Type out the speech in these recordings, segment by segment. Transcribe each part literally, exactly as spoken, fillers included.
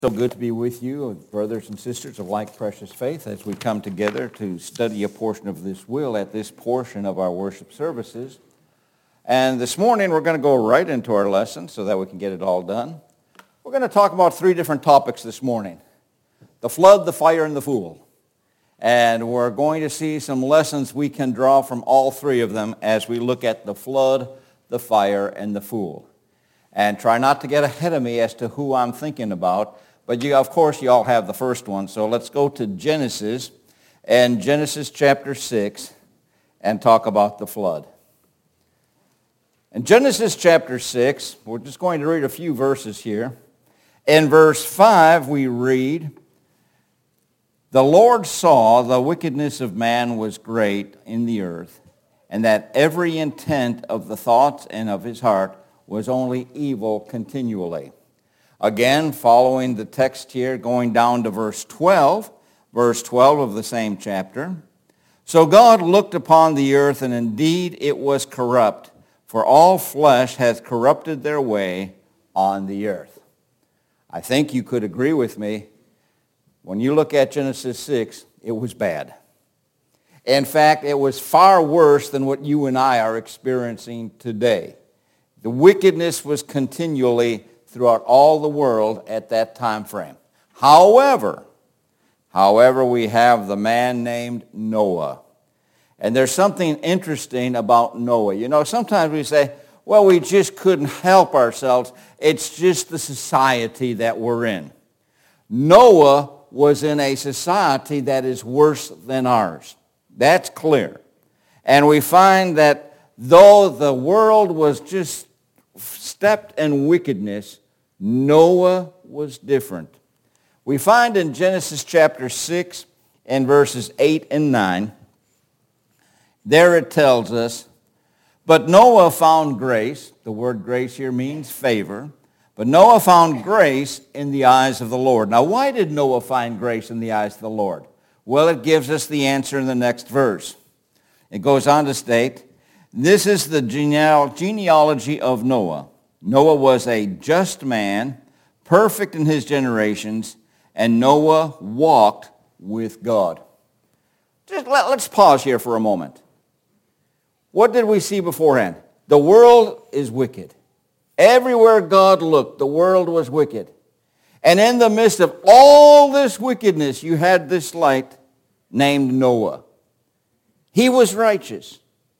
So good to be with you, brothers and sisters of like precious faith, as we come together to study a portion of this will at this portion of our worship services. And this morning we're going to go right into our lesson so that we can get it all done. We're going to talk about three different topics this morning: the flood, the fire, and the fool. And we're going to see some lessons we can draw from all three of them as we look at the flood, the fire, and the fool. And try not to get ahead of me as to who I'm thinking about. But you, of course, you all have the first one. So let's go to Genesis and Genesis chapter six and talk about the flood. In Genesis chapter six, we're just going to read a few verses here. In verse five, we read, "The Lord saw the wickedness of man was great in the earth, and that every intent of the thoughts and of his heart was only evil continually." Again, following the text here, going down to verse twelve, verse twelve of the same chapter. "So God looked upon the earth, and indeed it was corrupt, for all flesh hath corrupted their way on the earth." I think you could agree with me. When you look at Genesis six, it was bad. In fact, it was far worse than what you and I are experiencing today. The wickedness was continually throughout all the world at that time frame. However, however, we have the man named Noah. And there's something interesting about Noah. You know, sometimes we say, well, we just couldn't help ourselves. It's just the society that we're in. Noah was in a society that is worse than ours. That's clear. And we find that though the world was just steeped in wickedness, Noah was different. We find in Genesis chapter six and verses eight and nine, there it tells us, "But Noah found grace," the word grace here means favor, "but Noah found grace in the eyes of the Lord." Now, why did Noah find grace in the eyes of the Lord? Well, it gives us the answer in the next verse. It goes on to state, "This is the genealogy of Noah. Noah was a just man, perfect in his generations, and Noah walked with God." Just let, let's pause here for a moment. What did we see beforehand? The world is wicked. Everywhere God looked, the world was wicked. And in the midst of all this wickedness, you had this light named Noah. He was righteous.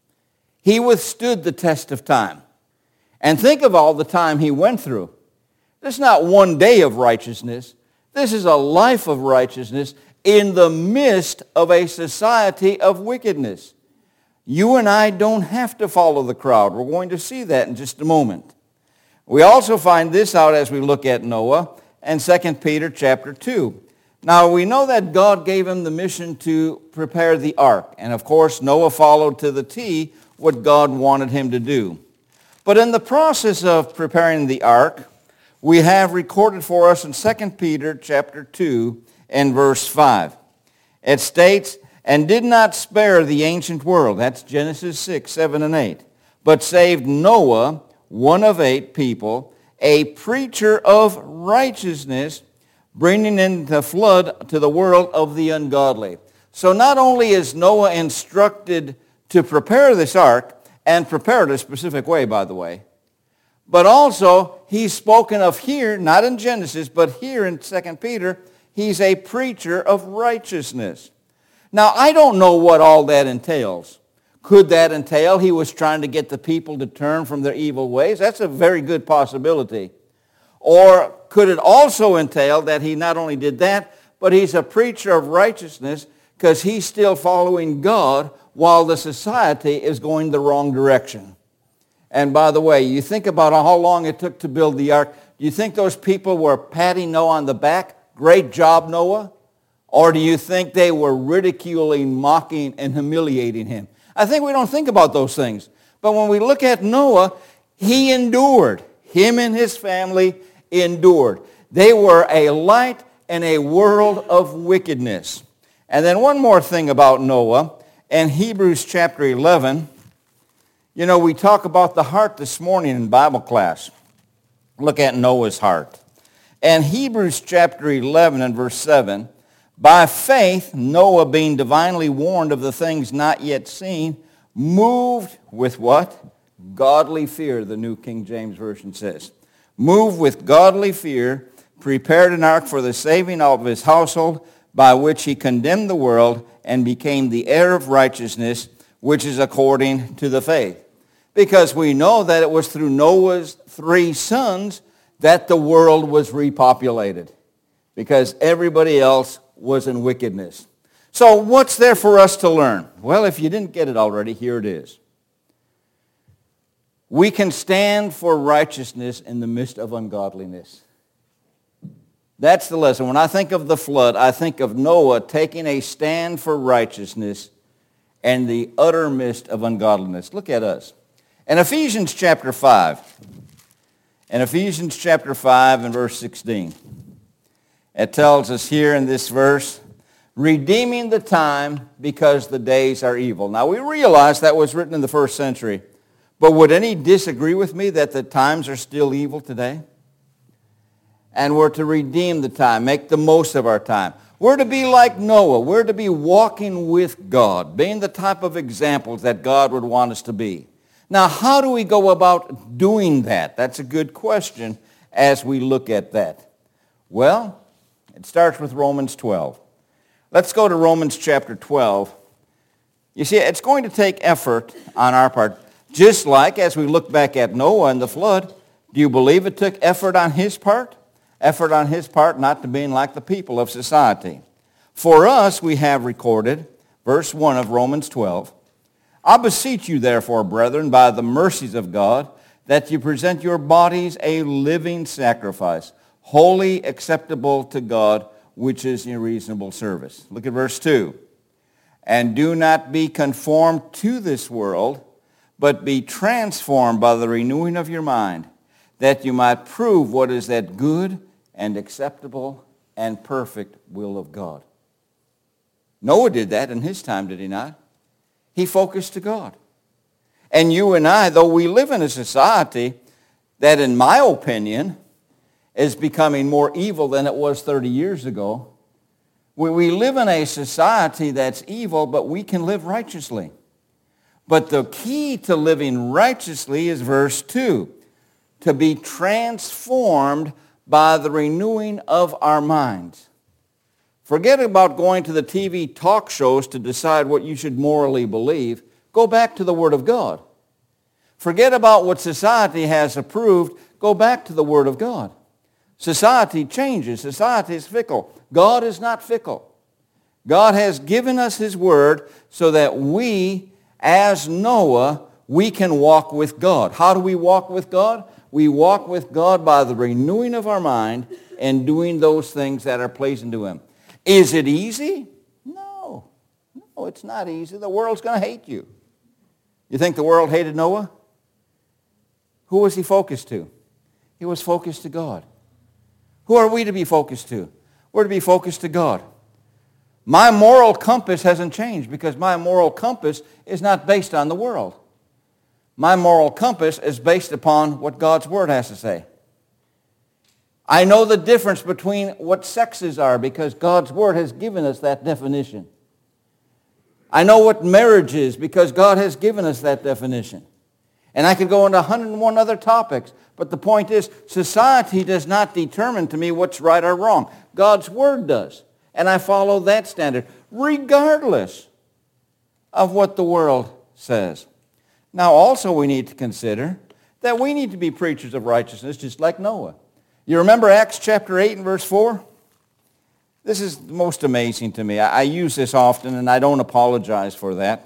He withstood the test of time. And think of all the time he went through. This is not one day of righteousness. This is a life of righteousness in the midst of a society of wickedness. You and I don't have to follow the crowd. We're going to see that in just a moment. We also find this out as we look at Noah in Second Peter chapter two. Now, we know that God gave him the mission to prepare the ark. And of course, Noah followed to the T what God wanted him to do. But in the process of preparing the ark, we have recorded for us in Second Peter chapter two and verse five. It states, "And did not spare the ancient world," that's Genesis six, seven, and eight, "but saved Noah, one of eight people, a preacher of righteousness, bringing in the flood to the world of the ungodly." So not only is Noah instructed to prepare this ark, and prepare it a specific way, by the way, but also he's spoken of here, not in Genesis, but here in Second Peter, he's a preacher of righteousness. Now, I don't know what all that entails. Could that entail he was trying to get the people to turn from their evil ways? That's a very good possibility. Or could it also entail that he not only did that, but he's a preacher of righteousness because he's still following God while the society is going the wrong direction? And by the way, you think about how long it took to build the ark. Do you think those people were patting Noah on the back? "Great job, Noah"? Or do you think they were ridiculing, mocking, and humiliating him? I think we don't think about those things. But when we look at Noah, he endured. Him and his family endured. They were a light in a world of wickedness. And then one more thing about Noah. In Hebrews chapter eleven, you know, we talk about the heart this morning in Bible class. Look at Noah's heart. And Hebrews chapter eleven and verse seven, by faith Noah, being divinely warned of the things not yet seen, moved with what? Godly fear, the New King James Version says. Moved with godly fear, prepared an ark for the saving of his household, by which he condemned the world and became the heir of righteousness, which is according to the faith. Because we know that it was through Noah's three sons that the world was repopulated, because everybody else was in wickedness. So what's there for us to learn? Well, if you didn't get it already, here it is. We can stand for righteousness in the midst of ungodliness. That's the lesson. When I think of the flood, I think of Noah taking a stand for righteousness and the utter midst of ungodliness. Look at us. In Ephesians chapter five, in Ephesians chapter five and verse sixteen, it tells us here in this verse, redeeming the time because the days are evil. Now we realize that was written in the first century, but would any disagree with me that the times are still evil today? And we're to redeem the time, make the most of our time. We're to be like Noah. We're to be walking with God, being the type of examples that God would want us to be. Now, how do we go about doing that? That's a good question as we look at that. Well, it starts with Romans twelve. Let's go to Romans chapter twelve. You see, it's going to take effort on our part. Just like as we look back at Noah and the flood, do you believe it took effort on his part? Effort on his part not to being like the people of society. For us, we have recorded, verse one of Romans twelve, I beseech you therefore, brethren, by the mercies of God, that you present your bodies a living sacrifice, wholly acceptable to God, which is your reasonable service. Look at verse two. And do not be conformed to this world, but be transformed by the renewing of your mind, that you might prove what is that good and acceptable and perfect will of God. Noah did that in his time, did he not? He focused to God. And you and I, though we live in a society that, in my opinion, is becoming more evil than it was thirty years ago, we, we live in a society that's evil, but we can live righteously. But the key to living righteously is verse two, to be transformed by the renewing of our minds. Forget about going to the T V talk shows to decide what you should morally believe. Go back to the Word of God. Forget about what society has approved. Go back to the Word of God. Society changes. Society is fickle. God is not fickle. God has given us His Word so that we, as Noah, we can walk with God. How do we walk with God? We walk with God by the renewing of our mind and doing those things that are pleasing to Him. Is it easy? No. No, it's not easy. The world's going to hate you. You think the world hated Noah? Who was he focused to? He was focused to God. Who are we to be focused to? We're to be focused to God. My moral compass hasn't changed because my moral compass is not based on the world. My moral compass is based upon what God's Word has to say. I know the difference between what sexes are because God's Word has given us that definition. I know what marriage is because God has given us that definition. And I could go into one hundred and one other topics, but the point is, society does not determine to me what's right or wrong. God's Word does. And I follow that standard, regardless of what the world says. Now, also we need to consider that we need to be preachers of righteousness just like Noah. You remember Acts chapter eight and verse four? This is most amazing to me. I, I use this often, and I don't apologize for that.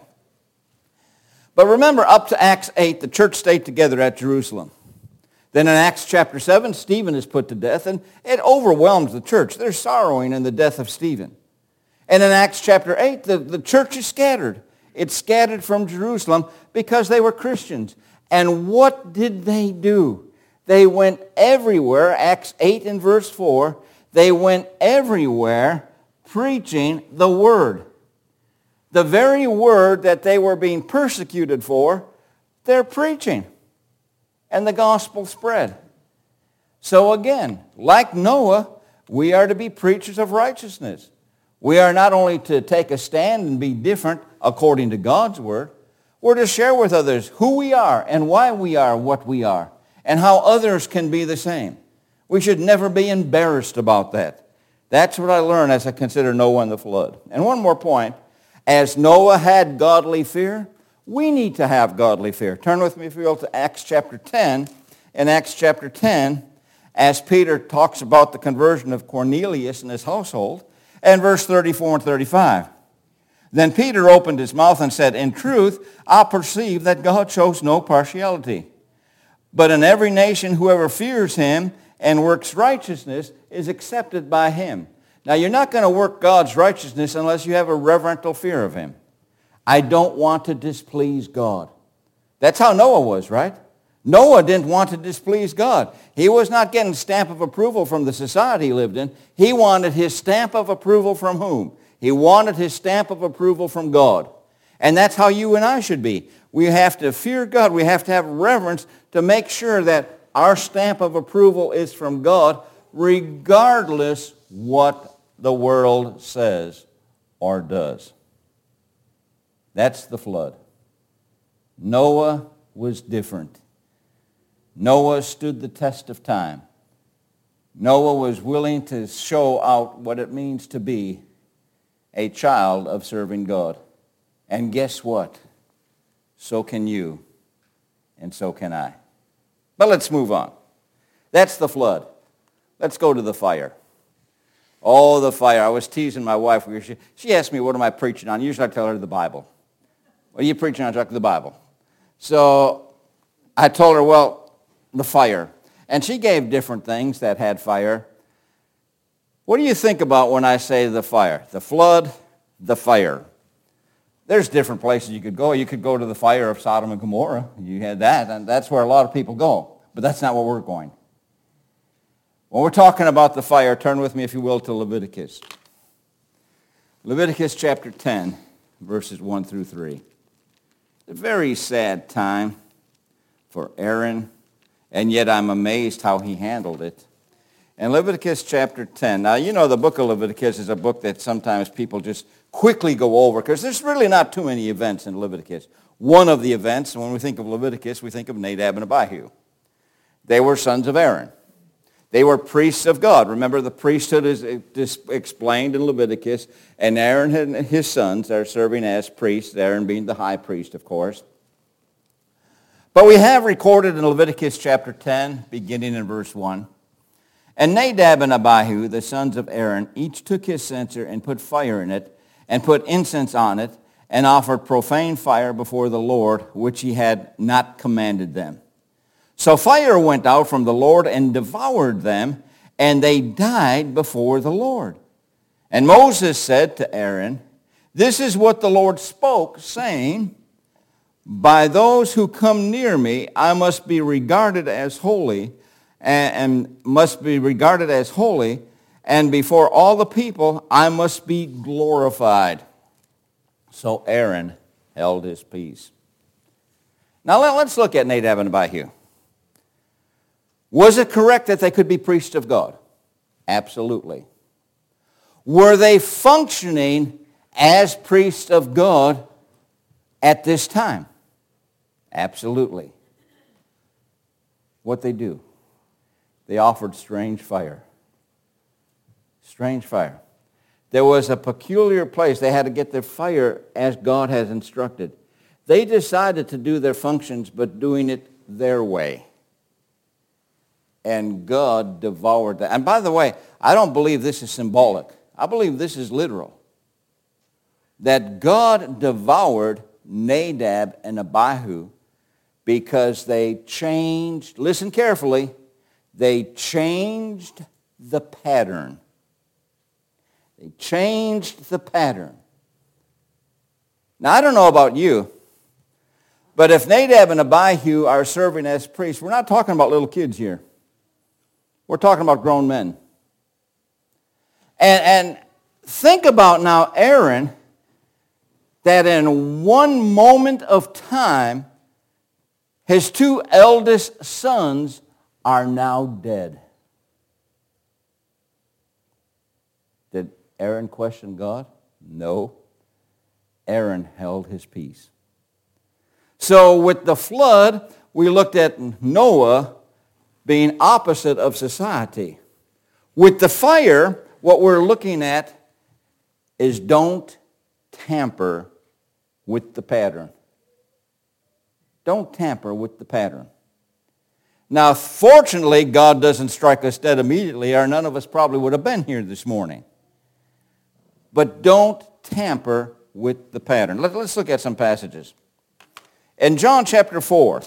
But remember, up to Acts eight, the church stayed together at Jerusalem. Then in Acts chapter seven, Stephen is put to death, and it overwhelms the church. They're sorrowing in the death of Stephen. And in Acts chapter eight, the, the church is scattered. It's scattered from Jerusalem because they were Christians. And what did they do? They went everywhere, Acts eight and verse four, they went everywhere preaching the Word. The very Word that they were being persecuted for, they're preaching. And the gospel spread. So again, like Noah, we are to be preachers of righteousness. We are not only to take a stand and be different according to God's word, we're to share with others who we are and why we are what we are and how others can be the same. We should never be embarrassed about that. That's what I learned as I consider Noah and the flood. And one more point. As Noah had godly fear, we need to have godly fear. Turn with me, if you will, to Acts chapter ten. In Acts chapter ten, as Peter talks about the conversion of Cornelius and his household, and verse thirty-four and thirty-five. Then Peter opened his mouth and said, in truth, I perceive that God shows no partiality. But in every nation, whoever fears him and works righteousness is accepted by him. Now, you're not going to work God's righteousness unless you have a reverential fear of him. I don't want to displease God. That's how Noah was, right? Noah didn't want to displease God. He was not getting stamp of approval from the society he lived in. He wanted his stamp of approval from whom? He wanted his stamp of approval from God. And that's how you and I should be. We have to fear God. We have to have reverence to make sure that our stamp of approval is from God, regardless what the world says or does. That's the flood. Noah was different. Noah stood the test of time. Noah was willing to show out what it means to be a child of serving God. And guess what? So can you, and so can I. But let's move on. That's the flood. Let's go to the fire. Oh, the fire. I was teasing my wife. She, she asked me, what am I preaching on? Usually I tell her the Bible. What are you preaching on? Chuck? The Bible. So I told her, well, the fire. And she gave different things that had fire. What do you think about when I say the fire? The flood, the fire. There's different places you could go. You could go to the fire of Sodom and Gomorrah. You had that, and that's where a lot of people go. But that's not where we're going. When we're talking about the fire, turn with me, if you will, to Leviticus. Leviticus chapter ten, verses one through three. A very sad time for Aaron, and yet I'm amazed how he handled it. In Leviticus chapter ten, now you know the book of Leviticus is a book that sometimes people just quickly go over because there's really not too many events in Leviticus. One of the events, when we think of Leviticus, we think of Nadab and Abihu. They were sons of Aaron. They were priests of God. Remember, the priesthood is explained in Leviticus, and Aaron and his sons are serving as priests, Aaron being the high priest, of course. But we have recorded in Leviticus chapter ten, beginning in verse one, and Nadab and Abihu, the sons of Aaron, each took his censer and put fire in it, and put incense on it, and offered profane fire before the Lord, which he had not commanded them. So fire went out from the Lord and devoured them, and they died before the Lord. And Moses said to Aaron, this is what the Lord spoke, saying, by those who come near me, I must be regarded as holy, and, and must be regarded as holy, and before all the people, I must be glorified. So Aaron held his peace. Now let, let's look at Nadab and Abihu. Was it correct that they could be priests of God? Absolutely. Were they functioning as priests of God at this time? Absolutely. What they do? They offered strange fire. Strange fire. There was a peculiar place. They had to get their fire as God has instructed. They decided to do their functions, but doing it their way. And God devoured that. And by the way, I don't believe this is symbolic. I believe this is literal. That God devoured Nadab and Abihu because they changed, listen carefully, they changed the pattern. They changed the pattern. Now, I don't know about you, but if Nadab and Abihu are serving as priests, we're not talking about little kids here. We're talking about grown men. And, and think about now Aaron, that in one moment of time, his two eldest sons are now dead. Did Aaron question God? No. Aaron held his peace. So with the flood, we looked at Noah being opposite of society. With the fire, what we're looking at is don't tamper with the pattern. Don't tamper with the pattern. Now, fortunately, God doesn't strike us dead immediately, or none of us probably would have been here this morning. But don't tamper with the pattern. Let, let's look at some passages. In John chapter four,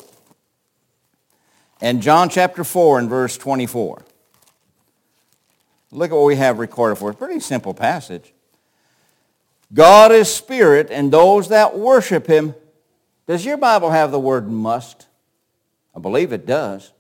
in John chapter four and verse twenty-four, look at what we have recorded for us. Pretty simple passage. God is spirit, and those that worship him. Does your Bible have the word must? I believe it does.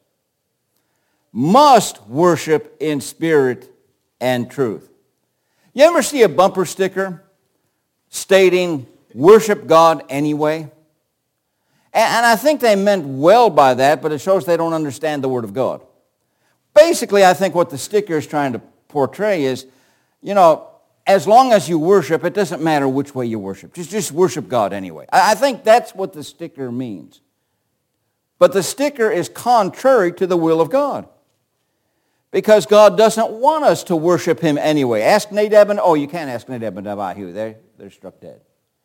Must worship in spirit and truth. You ever see a bumper sticker stating, worship God anyway? And I think they meant well by that, but it shows they don't understand the Word of God. Basically, I think what the sticker is trying to portray is, you know, as long as you worship, it doesn't matter which way you worship. Just, just worship God anyway. I think that's what the sticker means. But the sticker is contrary to the will of God. Because God doesn't want us to worship him anyway. Ask Nadab and, oh, you can't ask Nadab and Abihu. They're, they're struck dead.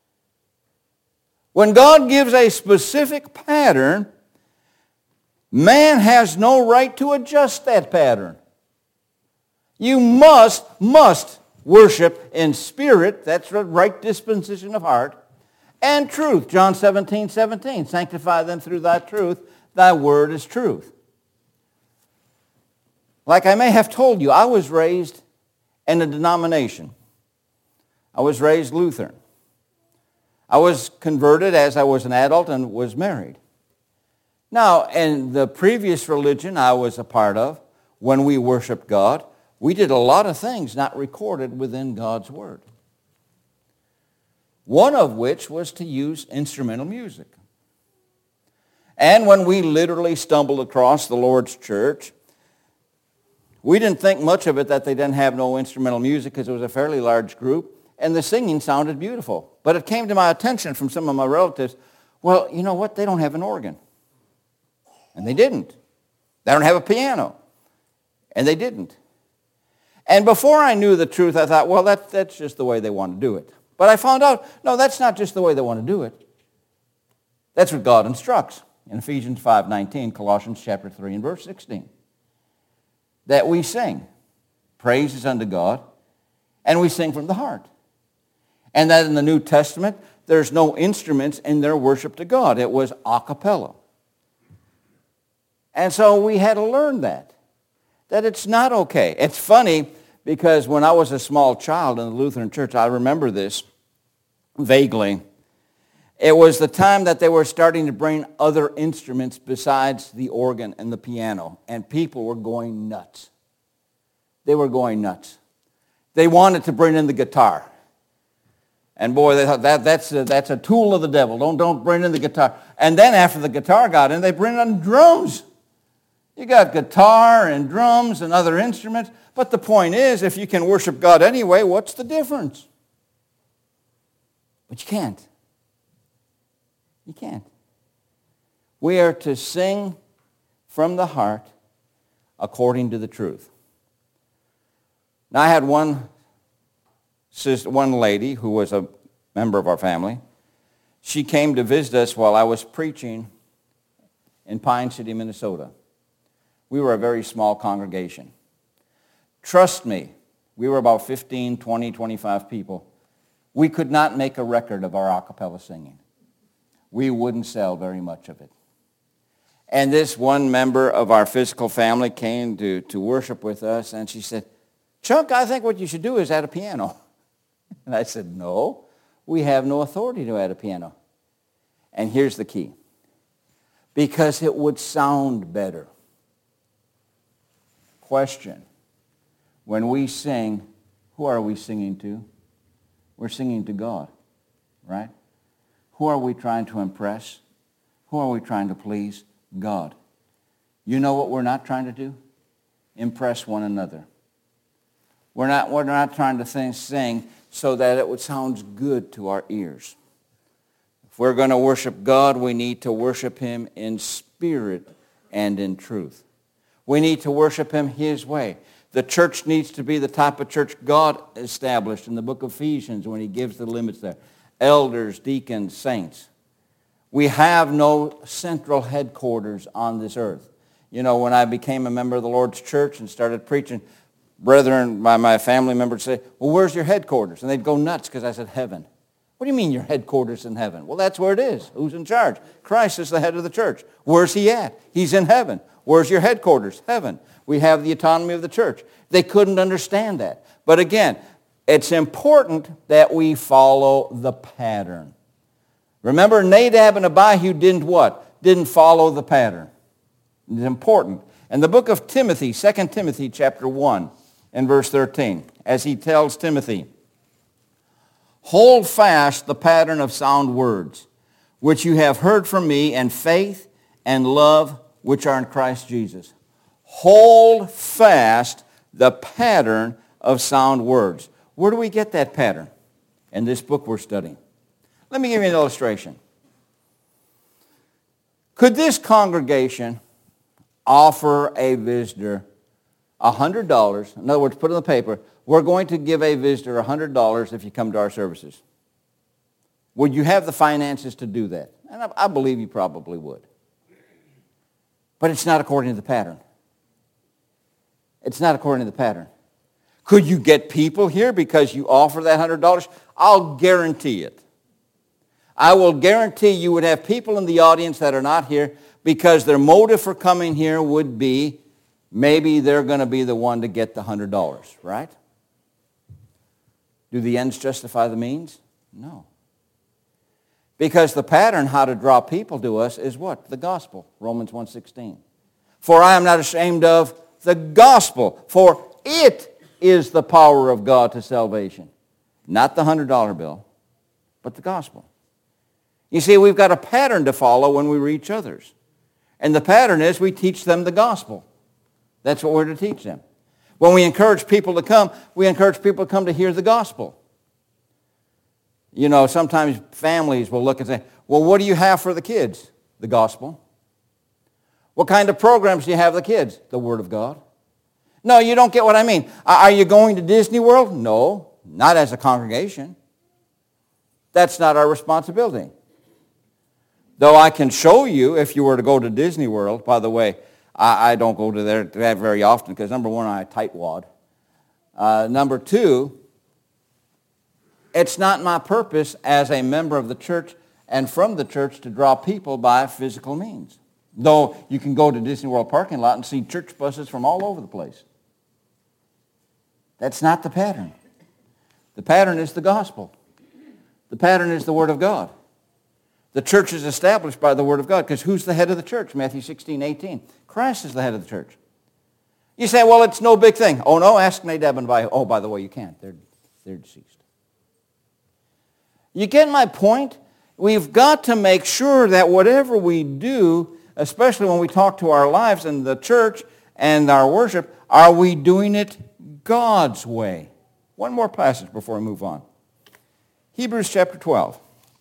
When God gives a specific pattern, man has no right to adjust that pattern. You must, must worship in spirit, that's the right disposition of heart, and truth. John seventeen, seventeen, sanctify them through thy truth, thy word is truth. Like I may have told you, I was raised in a denomination. I was raised Lutheran. I was converted as I was an adult and was married. Now, in the previous religion I was a part of, when we worshiped God, we did a lot of things not recorded within God's Word. One of which was to use instrumental music. And when we literally stumbled across the Lord's church, we didn't think much of it that they didn't have no instrumental music because it was a fairly large group, and the singing sounded beautiful. But it came to my attention from some of my relatives, well, you know what, they don't have an organ. And they didn't. They don't have a piano. And they didn't. And before I knew the truth, I thought, well, that, that's just the way they want to do it. But I found out, no, that's not just the way they want to do it. That's what God instructs in Ephesians five nineteen, Colossians chapter three and verse sixteen. That we sing praises unto God, and we sing from the heart. And that in the New Testament, there's no instruments in their worship to God. It was a cappella. And so we had to learn that, that it's not okay. It's funny because when I was a small child in the Lutheran church, I remember this vaguely. It was the time that they were starting to bring other instruments besides the organ and the piano, and people were going nuts. They were going nuts. They wanted to bring in the guitar. And boy, they thought that, that's, a, that's a tool of the devil. Don't, don't bring in the guitar. And then after the guitar got in, they bring in drums. You got guitar and drums and other instruments. But the point is, if you can worship God anyway, what's the difference? But you can't. You can't. We are to sing from the heart according to the truth. Now, I had one sister, one lady who was a member of our family. She came to visit us while I was preaching in Pine City, Minnesota. We were a very small congregation. Trust me, we were about fifteen, twenty, twenty-five people. We could not make a record of our a cappella singing. We wouldn't sell very much of it. And this one member of our physical family came to, to worship with us, and she said, Chuck, I think what you should do is add a piano. And I said, no, we have no authority to add a piano. And here's the key. Because it would sound better. Question. When we sing, who are we singing to? We're singing to God, right? Who are we trying to impress? Who are we trying to please? God. You know what we're not trying to do? Impress one another. We're not, we're not trying to sing, sing so that it would sound good to our ears. If we're going to worship God, we need to worship him in spirit and in truth. We need to worship him his way. The church needs to be the type of church God established in the book of Ephesians when he gives the limits there. Elders, deacons, saints. We have no central headquarters on this earth. You know, when I became a member of the Lord's church and started preaching, brethren, my, my family members say, well, where's your headquarters? And they'd go nuts because I said, heaven. What do you mean your headquarters in heaven? Well, that's where it is. Who's in charge? Christ is the head of the church. Where's he at? He's in heaven. Where's your headquarters? Heaven. We have the autonomy of the church. They couldn't understand that. But again, it's important that we follow the pattern. Remember, Nadab and Abihu didn't what? Didn't follow the pattern. It's important. In the book of Timothy, Second Timothy chapter one and verse thirteen, as he tells Timothy, hold fast the pattern of sound words, which you have heard from me, and faith and love which are in Christ Jesus. Hold fast the pattern of sound words. Where do we get that pattern? In this book we're studying. Let me give you an illustration. Could this congregation offer a visitor one hundred dollars? In other words, put in the paper, we're going to give a visitor one hundred dollars if you come to our services. Would you have the finances to do that? And I, I believe you probably would. But it's not according to the pattern. It's not according to the pattern. Could you get people here because you offer that one hundred dollars? I'll guarantee it. I will guarantee you would have people in the audience that are not here because their motive for coming here would be maybe they're going to be the one to get the one hundred dollars, right? Do the ends justify the means? No. Because the pattern how to draw people to us is what? The gospel, Romans one sixteen. For I am not ashamed of the gospel, for it is the power of God to salvation. Not the one hundred dollar bill, but the gospel. You see, we've got a pattern to follow when we reach others. And the pattern is we teach them the gospel. That's what we're to teach them. When we encourage people to come, we encourage people to come to hear the gospel. You know, sometimes families will look and say, well, what do you have for the kids? The gospel. What kind of programs do you have for the kids? The Word of God. No, you don't get what I mean. Are you going to Disney World? No, not as a congregation. That's not our responsibility. Though I can show you, if you were to go to Disney World, by the way, I, I don't go to there to that very often because, number one, I tightwad. Uh, number two, it's not my purpose as a member of the church and from the church to draw people by physical means. Though you can go to Disney World parking lot and see church buses from all over the place. That's not the pattern. The pattern is the gospel. The pattern is the Word of God. The church is established by the Word of God because who's the head of the church? Matthew sixteen, eighteen. Christ is the head of the church. You say, well, it's no big thing. Oh, no, ask Nadab and Abihu. Oh, by the way, you can't. They're, they're deceased. You get my point? We've got to make sure that whatever we do, especially when we talk to our lives in the church and our worship, are we doing it God's way? One more passage before we move on. Hebrews chapter twelve.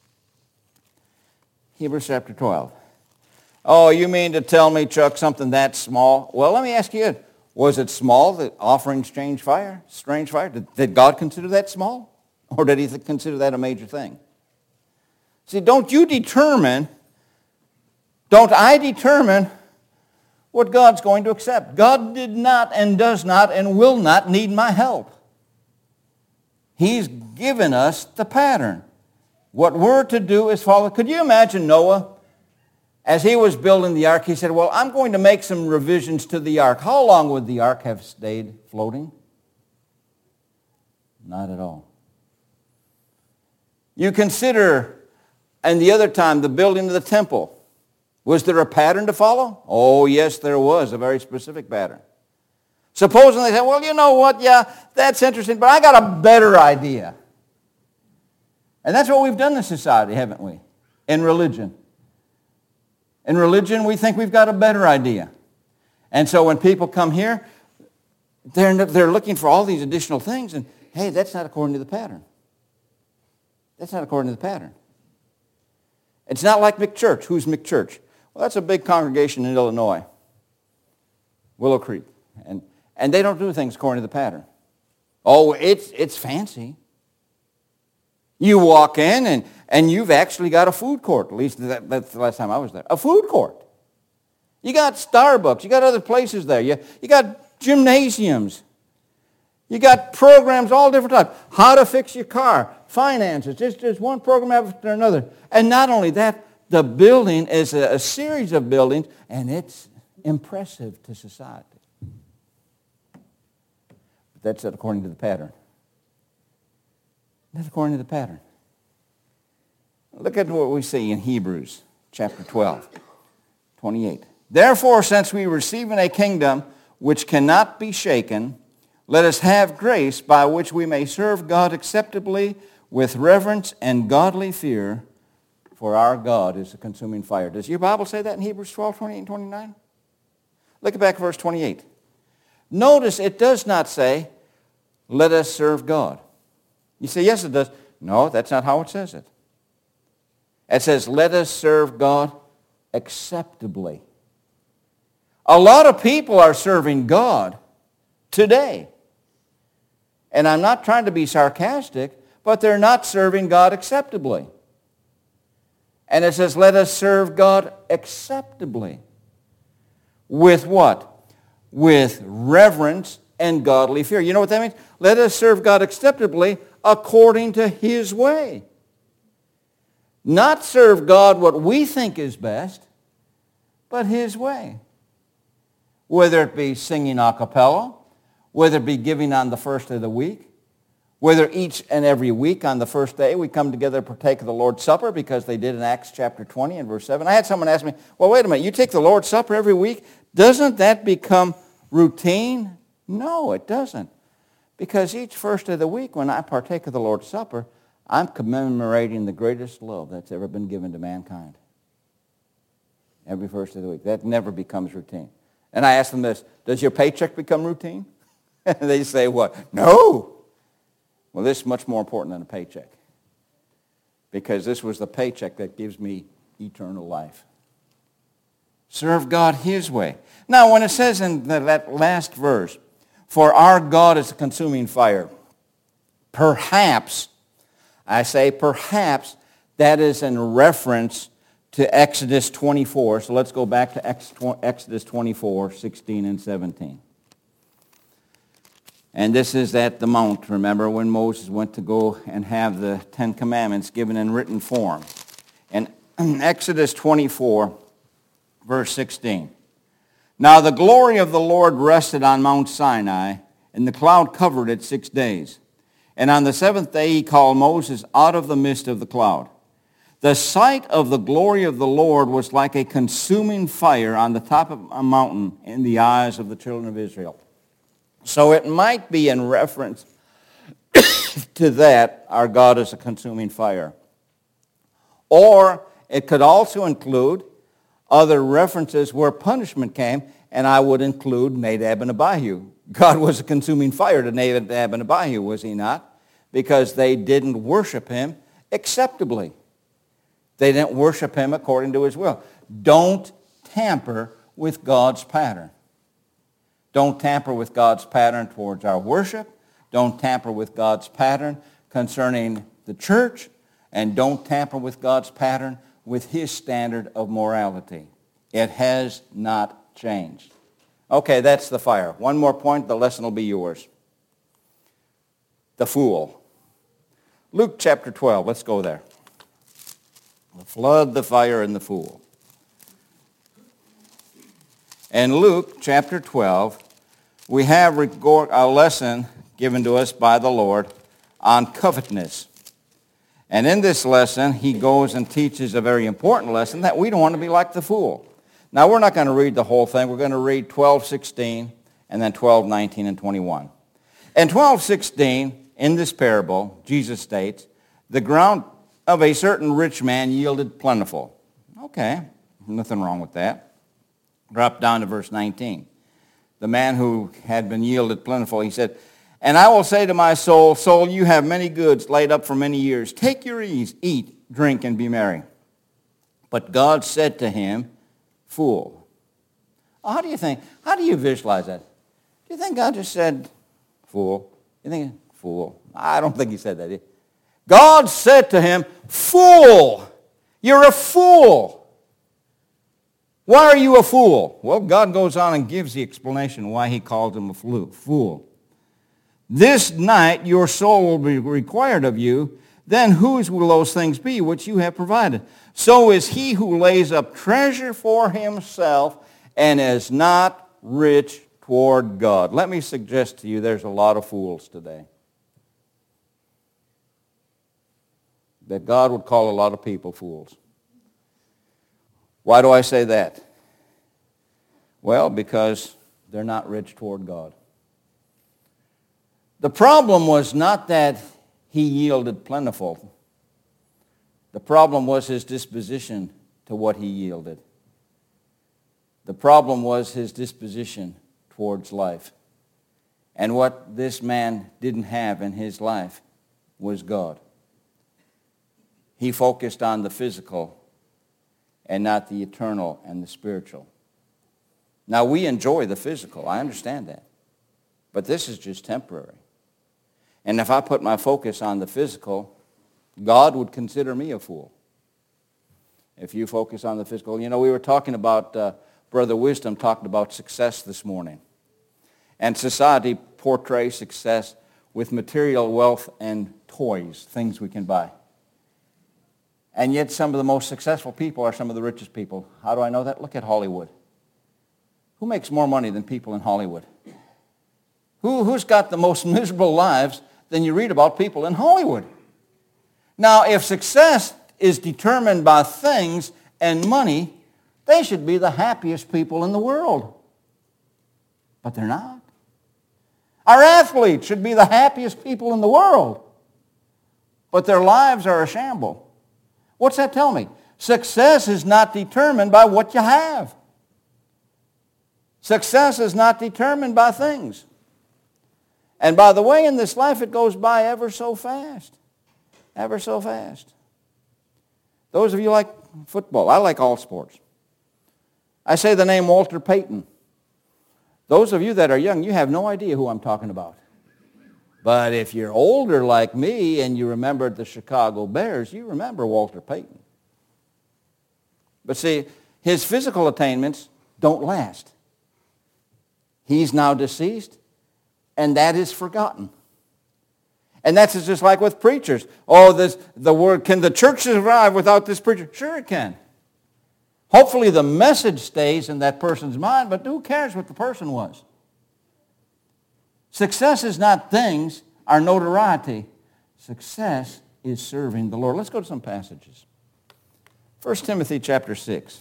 Hebrews chapter twelve. Oh, you mean to tell me, Chuck, something that small? Well, let me ask you, was it small, the offering strange fire? Strange fire? Did, did God consider that small? Or did he consider that a major thing? See, don't you determine, don't I determine what God's going to accept. God did not and does not and will not need my help. He's given us the pattern. What we're to do is follow. Could you imagine Noah? As he was building the ark, he said, well, I'm going to make some revisions to the ark. How long would the ark have stayed floating? Not at all. You consider, and the other time, the building of the temple. Was there a pattern to follow? Oh, yes, there was, a very specific pattern. Supposing they said, well, you know what, yeah, that's interesting, but I got a better idea. And that's what we've done in society, haven't we? In religion. In religion, we think we've got a better idea. And so when people come here, They're, they're looking for all these additional things, and hey, that's not according to the pattern. That's not according to the pattern. It's not like McChurch. Who's McChurch? Well, that's a big congregation in Illinois, Willow Creek. And, and they don't do things according to the pattern. Oh, it's, it's fancy. You walk in, and, and you've actually got a food court. At least that, that's the last time I was there. A food court. You got Starbucks. You got other places there. You, you got gymnasiums. You got programs all different types. How to fix your car. Finances. Just, just one program after another. And not only that, the building is a, a series of buildings, and it's impressive to society. But that's not according to the pattern. That's according to the pattern. Look at what we see in Hebrews chapter twelve, twenty-eight. Therefore, since we receive in a kingdom which cannot be shaken, let us have grace by which we may serve God acceptably with reverence and godly fear, for our God is a consuming fire. Does your Bible say that in Hebrews twelve, twenty-eight and twenty-nine? Look back at verse twenty-eight. Notice it does not say, let us serve God. You say, yes, it does. No, that's not how it says it. It says, let us serve God acceptably. A lot of people are serving God today. And I'm not trying to be sarcastic, but they're not serving God acceptably. And it says, let us serve God acceptably. With what? With reverence and godly fear. You know what that means? Let us serve God acceptably according to His way. Not serve God what we think is best, but His way. Whether it be singing a cappella, whether it be giving on the first of the week, whether each and every week on the first day we come together to partake of the Lord's Supper, because they did in Acts chapter twenty and verse seven. I had someone ask me, well, wait a minute, you take the Lord's Supper every week? Doesn't that become routine? No, it doesn't. Because each first of the week when I partake of the Lord's Supper, I'm commemorating the greatest love that's ever been given to mankind. Every first of the week. That never becomes routine. And I ask them this, does your paycheck become routine? And they say, what? No. Well, this is much more important than a paycheck. Because this was the paycheck that gives me eternal life. Serve God His way. Now, when it says in that last verse, for our God is a consuming fire, perhaps, I say perhaps, that is in reference to Exodus twenty-four. So let's go back to Exodus twenty-four, sixteen and seventeen. And this is at the mount, remember, when Moses went to go and have the Ten Commandments given in written form. And in Exodus twenty-four, verse sixteen. Now the glory of the Lord rested on Mount Sinai, and the cloud covered it six days. And on the seventh day he called Moses out of the midst of the cloud. The sight of the glory of the Lord was like a consuming fire on the top of a mountain in the eyes of the children of Israel. So it might be in reference to that, our God is a consuming fire. Or it could also include other references where punishment came, and I would include Nadab and Abihu. God was a consuming fire to Nadab and Abihu, was He not? Because they didn't worship Him acceptably. They didn't worship Him according to His will. Don't tamper with God's pattern. Don't tamper with God's pattern towards our worship. Don't tamper with God's pattern concerning the church. And don't tamper with God's pattern with His standard of morality. It has not changed. Okay, that's the fire. One more point, the lesson will be yours. The fool. Luke chapter twelve, let's go there. The flood, the fire, and the fool. In Luke chapter twelve, we have a lesson given to us by the Lord on covetousness. And in this lesson, he goes and teaches a very important lesson that we don't want to be like the fool. Now, we're not going to read the whole thing. We're going to read twelve sixteen and then twelve nineteen and twenty-one. In twelve sixteen, in this parable, Jesus states, the ground of a certain rich man yielded plentiful. Okay, nothing wrong with that. Drop down to verse nineteen. the man who had been yielded plentiful, he said, "And I will say to my soul, soul, you have many goods laid up for many years. Take your ease, eat, drink, and be merry." But God said to him, "Fool." How do you think, how do you visualize that? Do you think God just said, "Fool"? You think, "Fool"? I don't think he said that. God said to him, "Fool, you're a fool." Why are you a fool? Well, God goes on and gives the explanation why he called him a fool. "This night your soul will be required of you. Then whose will those things be which you have provided? So is he who lays up treasure for himself and is not rich toward God." Let me suggest to you there's a lot of fools today. That God would call a lot of people fools. Why do I say that? Well, because they're not rich toward God. The problem was not that he yielded plentiful. The problem was his disposition to what he yielded. The problem was his disposition towards life. And what this man didn't have in his life was God. He focused on the physical and not the eternal and the spiritual. Now, we enjoy the physical. I understand that. But this is just temporary. And if I put my focus on the physical, God would consider me a fool. If you focus on the physical. You know, we were talking about, uh, Brother Wisdom talked about success this morning. And society portrays success with material wealth and toys, things we can buy. And yet some of the most successful people are some of the richest people. How do I know that? Look at Hollywood. Who makes more money than people in Hollywood? Who, who's got the most miserable lives than you read about people in Hollywood? Now, if success is determined by things and money, they should be the happiest people in the world. But they're not. Our athletes should be the happiest people in the world. But their lives are a shamble. What's that tell me? Success is not determined by what you have. Success is not determined by things. And by the way, in this life, it goes by ever so fast. Ever so fast. Those of you like football, I like all sports. I say the name Walter Payton. Those of you that are young, you have no idea who I'm talking about. But if you're older like me and you remember the Chicago Bears, you remember Walter Payton. But see, his physical attainments don't last. He's now deceased, and that is forgotten. And that's just like with preachers. Oh, this, the word, can the church survive without this preacher? Sure it can. Hopefully the message stays in that person's mind, but who cares what the person was? Success is not things, our notoriety. Success is serving the Lord. Let's go to some passages. First Timothy chapter six.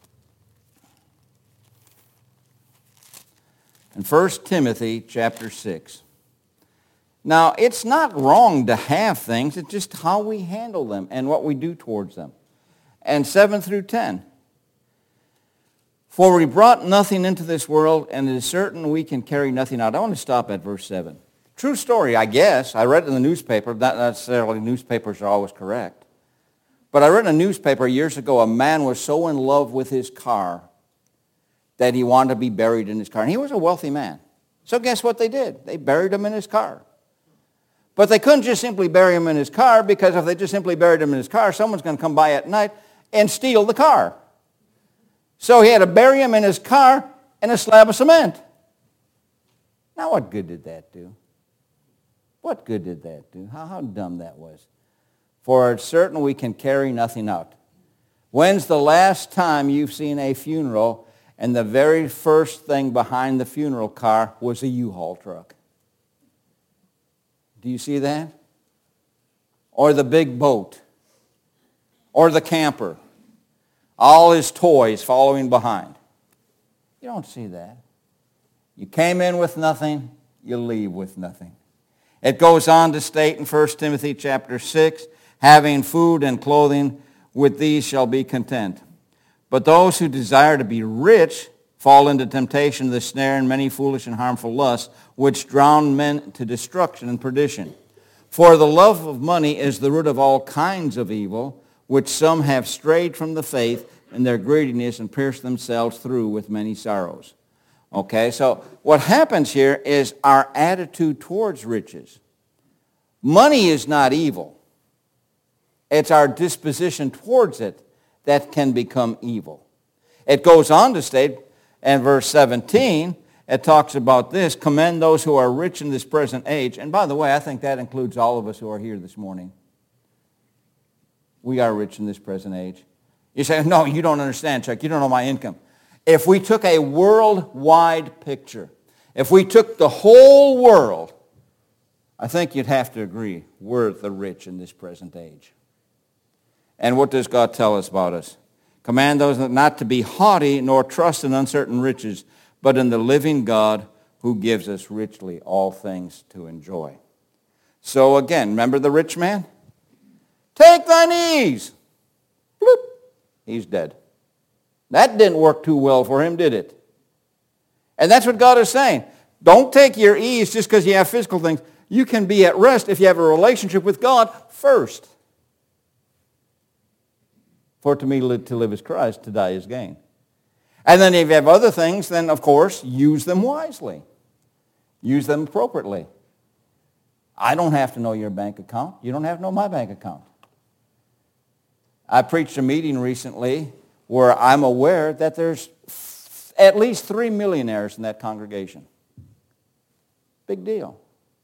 In First Timothy chapter six. Now, it's not wrong to have things. It's just how we handle them and what we do towards them. And seven through ten. "For we brought nothing into this world, and it is certain we can carry nothing out." I want to stop at verse seven. True story, I guess. I read it in the newspaper. Not necessarily newspapers are always correct. But I read in a newspaper years ago, a man was so in love with his car that he wanted to be buried in his car. And he was a wealthy man. So guess what they did? They buried him in his car. But they couldn't just simply bury him in his car, because if they just simply buried him in his car, someone's going to come by at night and steal the car. So he had to bury him in his car in a slab of cement. Now what good did that do? What good did that do? How, how dumb that was. "For it's certain we can carry nothing out." When's the last time you've seen a funeral and the very first thing behind the funeral car was a U-Haul truck? Do you see that? Or the big boat? Or the camper? All his toys following behind. You don't see that. You came in with nothing, you leave with nothing. It goes on to state in First Timothy chapter six, "Having food and clothing, with these shall be content. But those who desire to be rich fall into temptation, the snare, and many foolish and harmful lusts, which drown men to destruction and perdition. For the love of money is the root of all kinds of evil, which some have strayed from the faith in their greediness and pierced themselves through with many sorrows. Okay, so what happens here is our attitude towards riches. Money is not evil. It's our disposition towards it that can become evil. It goes on to state in verse seventeen, it talks about this, commend those who are rich in this present age. And by the way, I think that includes all of us who are here this morning. We are rich in this present age. You say, no, you don't understand, Chuck. You don't know my income. If we took a worldwide picture, if we took the whole world, I think you'd have to agree we're the rich in this present age. And what does God tell us about us? Command those not to be haughty nor trust in uncertain riches, but in the living God who gives us richly all things to enjoy. So again, remember the rich man? Take thine ease. Bloop. He's dead. That didn't work too well for him, did it? And that's what God is saying. Don't take your ease just because you have physical things. You can be at rest if you have a relationship with God first. For to me to live is Christ, to die is gain. And then if you have other things, then of course, use them wisely. Use them appropriately. I don't have to know your bank account. You don't have to know my bank account. I preached a meeting recently where I'm aware that there's at least three millionaires in that congregation. Big deal.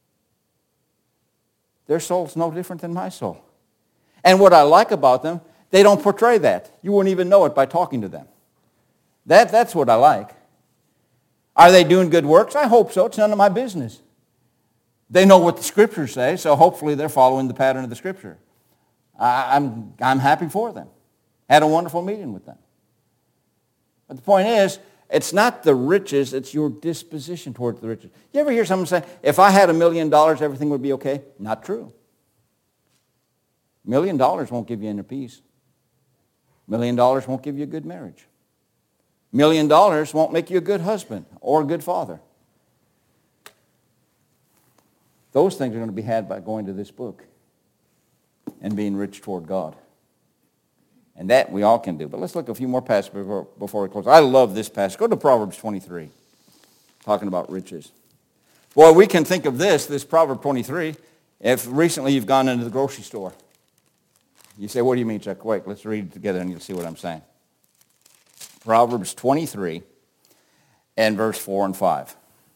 Their soul's no different than my soul. And what I like about them, they don't portray that. You wouldn't even know it by talking to them. That, that's what I like. Are they doing good works? I hope so. It's none of my business. They know what the Scriptures say, so hopefully they're following the pattern of the Scripture. I, I'm, I'm happy for them. Had a wonderful meeting with them. But the point is, it's not the riches, it's your disposition towards the riches. You ever hear someone say, if I had a million dollars, everything would be okay? Not true. A million dollars won't give you inner peace. A million dollars won't give you a good marriage. A million dollars won't make you a good husband or a good father. Those things are going to be had by going to this book and being rich toward God. And that we all can do. But let's look at a few more passages before, before we close. I love this passage. Go to Proverbs twenty-three, talking about riches. Boy, we can think of this, this Proverb twenty-three, if recently you've gone into the grocery store. You say, what do you mean, Chuck? Wait, let's read it together and you'll see what I'm saying. Proverbs twenty-three and verse four and five.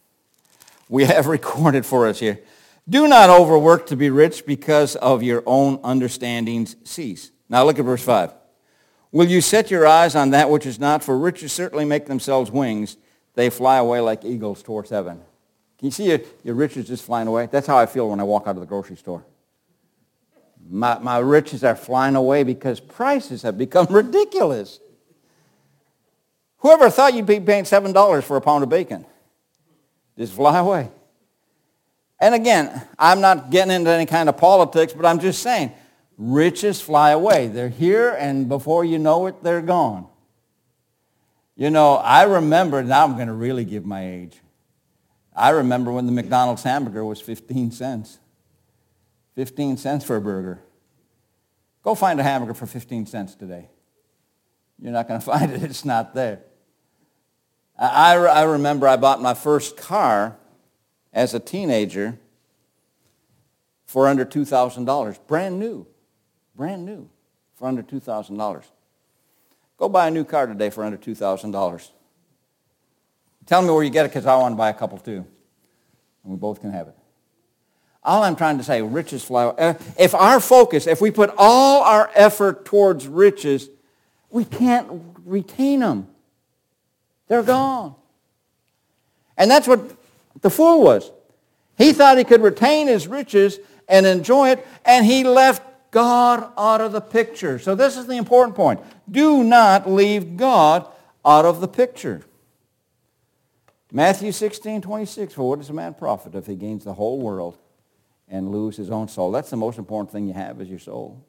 We have recorded for us here. Do not overwork to be rich because of your own understandings cease. Now look at verse five. Will you set your eyes on that which is not? For riches certainly make themselves wings. They fly away like eagles towards heaven. Can you see your, your riches just flying away? That's how I feel when I walk out of the grocery store. My, my riches are flying away because prices have become ridiculous. Whoever thought you'd be paying seven dollars for a pound of bacon? Just fly away. And again, I'm not getting into any kind of politics, but I'm just saying, riches fly away. They're here, and before you know it, they're gone. You know, I remember, now I'm going to really give my age. I remember when the McDonald's hamburger was fifteen cents. fifteen cents for a burger. Go find a hamburger for fifteen cents today. You're not going to find it. It's not there. I, I remember I bought my first car as a teenager for under two thousand dollars. Brand new. Brand new. For under two thousand dollars. Go buy a new car today for under two thousand dollars. Tell me where you get it because I want to buy a couple too. And we both can have it. All I'm trying to say, riches fly. If our focus, if we put all our effort towards riches, we can't retain them. They're gone. And that's what the fool was. He thought he could retain his riches and enjoy it, and he left God out of the picture. So this is the important point. Do not leave God out of the picture. Matthew sixteen twenty-six, for what does a man profit if he gains the whole world and lose his own soul? That's the most important thing you have is your soul.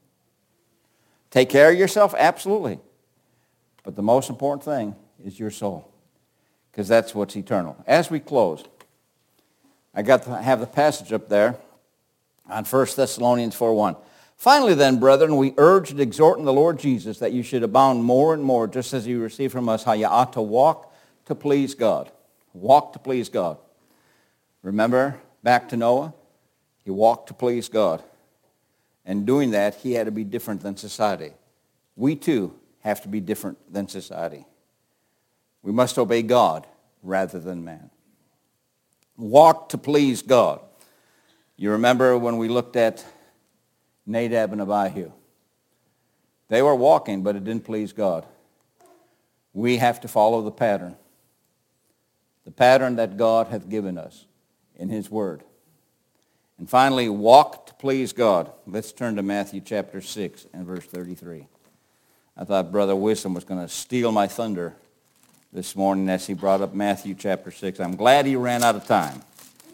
Take care of yourself, absolutely. But the most important thing is your soul. because that's what's eternal. As we close, I got to have the passage up there on First Thessalonians four one. Finally then, brethren, we urge and exhort in the Lord Jesus that you should abound more and more, just as you receive from us how you ought to walk to please God. Walk to please God. Remember, back to Noah, he walked to please God. And doing that, he had to be different than society. We too have to be different than society. We must obey God rather than man. Walk to please God. You remember when we looked at Nadab and Abihu. They were walking, but it didn't please God. We have to follow the pattern. The pattern that God hath given us in his word. And finally, walk to please God. Let's turn to Matthew chapter six and verse thirty-three. I thought Brother Wisdom was going to steal my thunder this morning as he brought up Matthew chapter six. I'm glad he ran out of time.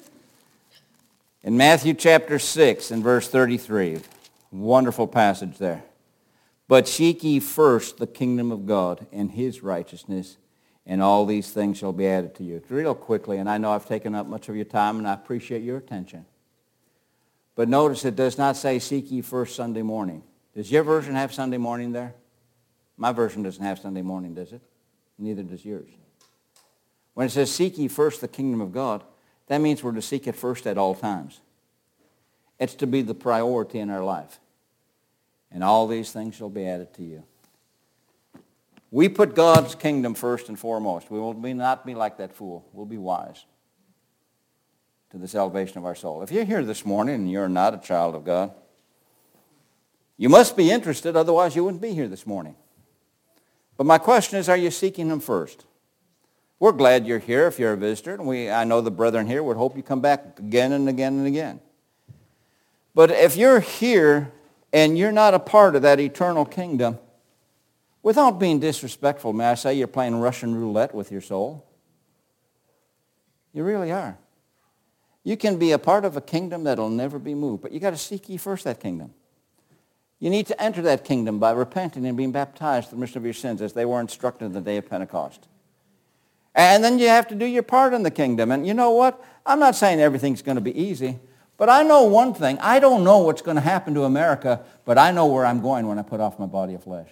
In Matthew chapter six and verse thirty-three, wonderful passage there. But seek ye first the kingdom of God and his righteousness, and all these things shall be added to you. Real quickly, and I know I've taken up much of your time, and I appreciate your attention. But notice it does not say seek ye first Sunday morning. Does your version have Sunday morning there? My version doesn't have Sunday morning, does it? Neither does yours. When it says seek ye first the kingdom of God, that means we're to seek it first at all times. It's to be the priority in our life. And all these things shall be added to you. We put God's kingdom first and foremost. We will be not be like that fool. We'll be wise to the salvation of our soul. If you're here this morning and you're not a child of God, you must be interested, otherwise you wouldn't be here this morning. But my question is, are you seeking him first? We're glad you're here if you're a visitor, and we, I know the brethren here would hope you come back again and again and again. But if you're here and you're not a part of that eternal kingdom, without being disrespectful, may I say you're playing Russian roulette with your soul? You really are. You can be a part of a kingdom that'll never be moved, but you got to seek ye first that kingdom. You need to enter that kingdom by repenting and being baptized for the remission of your sins as they were instructed on the day of Pentecost. And then you have to do your part in the kingdom. And you know what? I'm not saying everything's going to be easy, but I know one thing. I don't know what's going to happen to America, but I know where I'm going when I put off my body of flesh.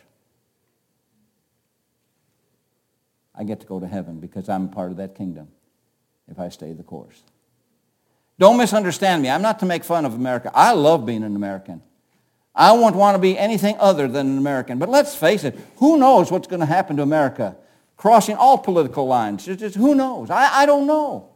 I get to go to heaven because I'm a part of that kingdom if I stay the course. Don't misunderstand me. I'm not to make fun of America. I love being an American. I won't want to be anything other than an American. But let's face it, who knows what's going to happen to America? Crossing all political lines. Just, just, who knows? I, I don't know.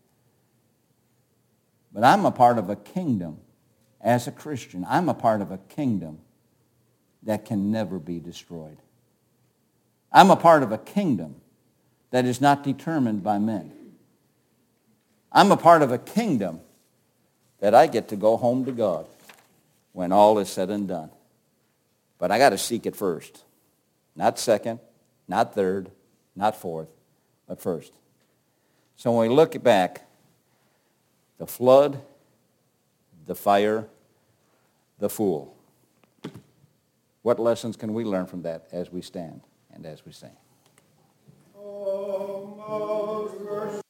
But I'm a part of a kingdom. As a Christian, I'm a part of a kingdom that can never be destroyed. I'm a part of a kingdom that is not determined by men. I'm a part of a kingdom that I get to go home to God when all is said and done. But I got to seek it first. Not second, not third, not fourth, but first. So when we look back, the flood, the fire, the fool. What lessons can we learn from that as we stand and as we sing? Oh, most